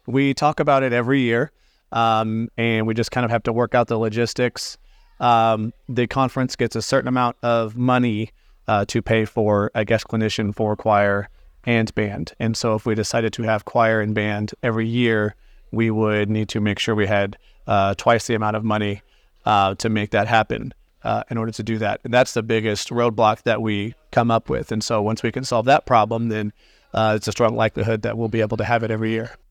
We talk about it every year, and we just kind of have to work out the logistics. The conference gets a certain amount of money to pay for a guest clinician for choir and band. And so if we decided to have choir and band every year, we would need to make sure we had twice the amount of money to make that happen in order to do that. And that's the biggest roadblock that we come up with. And so once we can solve that problem, then it's a strong likelihood that we'll be able to have it every year.